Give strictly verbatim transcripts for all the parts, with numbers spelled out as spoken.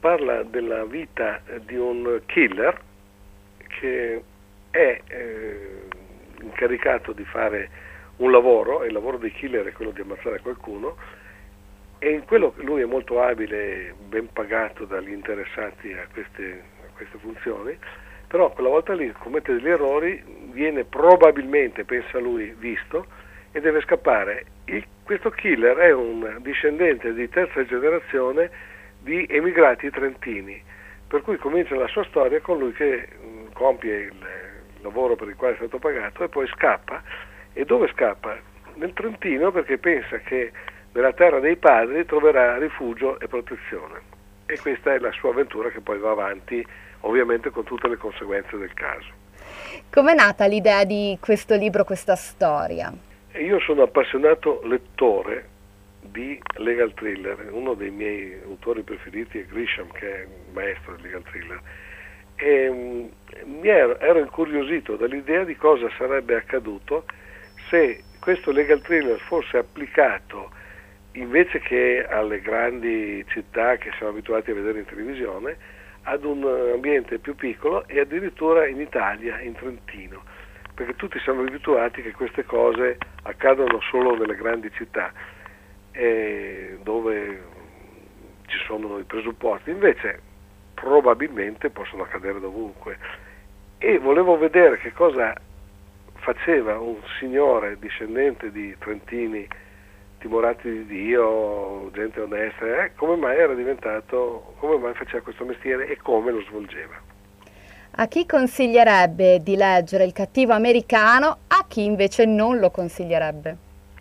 parla della vita di un killer che è eh, incaricato di fare un lavoro, e il lavoro dei killer è quello di ammazzare qualcuno, e in quello lui è molto abile, ben pagato dagli interessati a queste, a queste funzioni, però quella volta lì commette degli errori, viene probabilmente, pensa lui, visto e deve scappare. Il, questo killer è un discendente di terza generazione di emigrati trentini, per cui comincia la sua storia con lui che mh, compie il, il lavoro per il quale è stato pagato e poi scappa. E dove scappa? Nel Trentino, perché pensa che nella terra dei padri troverà rifugio e protezione, e questa è la sua avventura che poi va avanti, ovviamente con tutte le conseguenze del caso. Com'è nata l'idea di questo libro, questa storia? E io sono appassionato lettore di legal thriller, uno dei miei autori preferiti è Grisham, che è il maestro del legal thriller, e um, mi ero, ero incuriosito dall'idea di cosa sarebbe accaduto se questo legal thriller fosse applicato, invece che alle grandi città che siamo abituati a vedere in televisione, ad un ambiente più piccolo e addirittura in Italia, in Trentino, perché tutti siamo abituati che queste cose accadono solo nelle grandi città, eh, dove ci sono i presupposti, invece probabilmente possono accadere dovunque, e volevo vedere che cosa faceva un signore discendente di trentini timorati di Dio, gente onesta, eh, come mai era diventato, come mai faceva questo mestiere e come lo svolgeva. A chi consiglierebbe di leggere Il cattivo americano, a chi invece non lo consiglierebbe?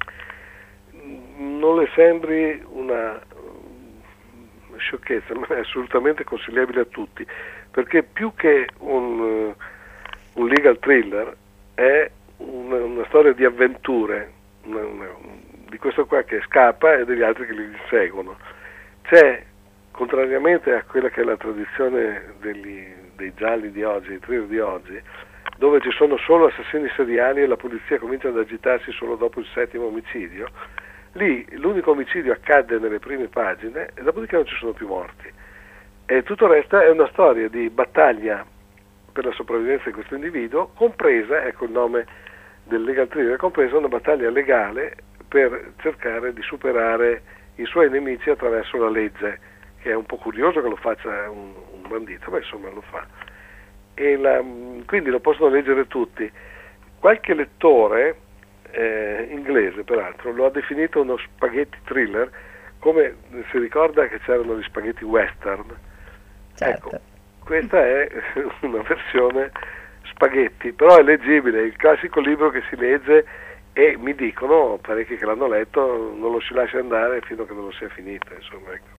Non le sembri una sciocchezza, ma è assolutamente consigliabile a tutti, perché più che un, un legal thriller è una, una storia di avventure, una, una, di questo qua che scappa e degli altri che li inseguono. C'è, contrariamente a quella che è la tradizione degli, dei gialli di oggi, dei thriller di oggi, dove ci sono solo assassini seriali e la polizia comincia ad agitarsi solo dopo il settimo omicidio, lì l'unico omicidio accade nelle prime pagine e dopodiché non ci sono più morti. E tutto il resto è una storia di battaglia per la sopravvivenza di questo individuo, compresa, ecco il nome del legal thriller, compresa una battaglia legale per cercare di superare i suoi nemici attraverso la legge, che è un po' curioso che lo faccia un, un bandito, ma insomma lo fa. E la, quindi lo possono leggere tutti. Qualche lettore eh, inglese, peraltro, lo ha definito uno spaghetti thriller, come si ricorda che c'erano gli spaghetti western. Certo. Ecco, questa è una versione spaghetti, però è leggibile, è il classico libro che si legge, e mi dicono parecchi che l'hanno letto, non lo si lascia andare fino a che non lo sia finito, insomma, ecco.